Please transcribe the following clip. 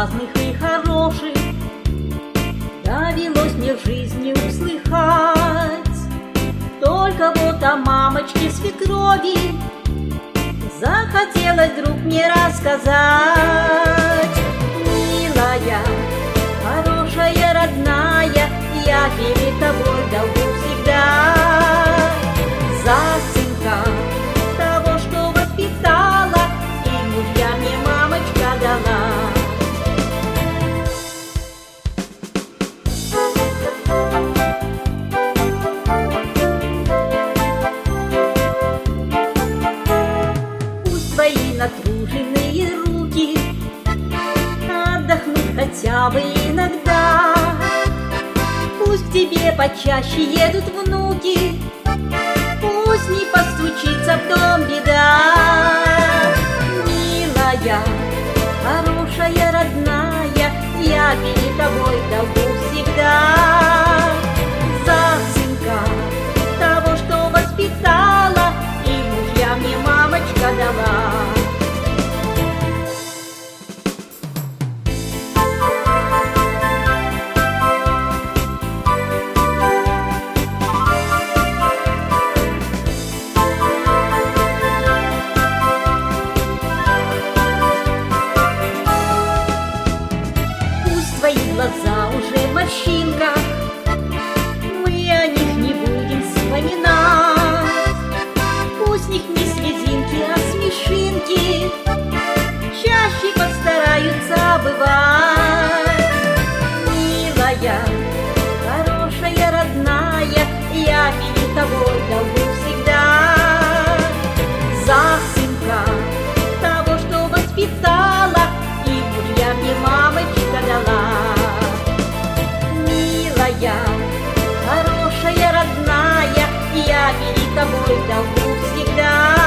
разных и хороших довелось мне в жизни услыхать. Только вот о мамочке свекрови захотелось вдруг мне рассказать. Милая, хорошая, родная, я перед тобой в долгу всегда. За сынка того, что воспитала, и мужья мне мамочка дала. Пусть твои натруженные руки отдохнут хотя бы иногда. Пусть к тебе почаще едут внуки, пусть не постучится в дом беда. Милая, хорошая, родная, я перед тобой в долгу всегда. За сынка того, что воспитала, и мужья мне мамочка дала. Твои глаза уже в морщинках, мы о них не будем вспоминать. Пусть в них не слезинки, а смешинки чаще постараются бывать. Милая, хорошая, родная, я перед тобой в долгу всегда. За сынка того, что воспитала, и мужья мне мамочка дала. Милая, хорошая, родная, я перед тобой в долгу всегда.